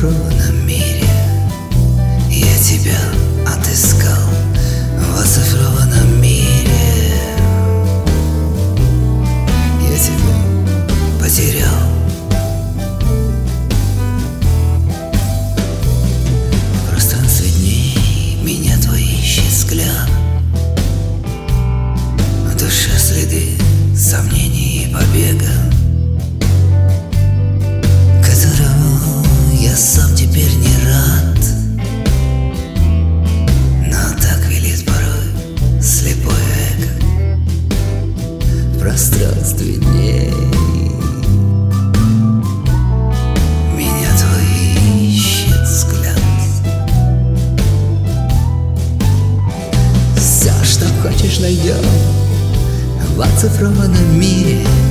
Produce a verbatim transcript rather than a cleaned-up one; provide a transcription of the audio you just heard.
оцифрованном мире я тебя отыскал. В оцифрованном мире я тебя потерял. В пространстве дней меня твой ищет взгляд, в душе следы сомнений и побега, которому я сам теперь не рад. Но так велит порой слепое эко в пространстве дней. Меня твой ищет взгляд. Все, что хочешь, найдем в оцифрованном мире.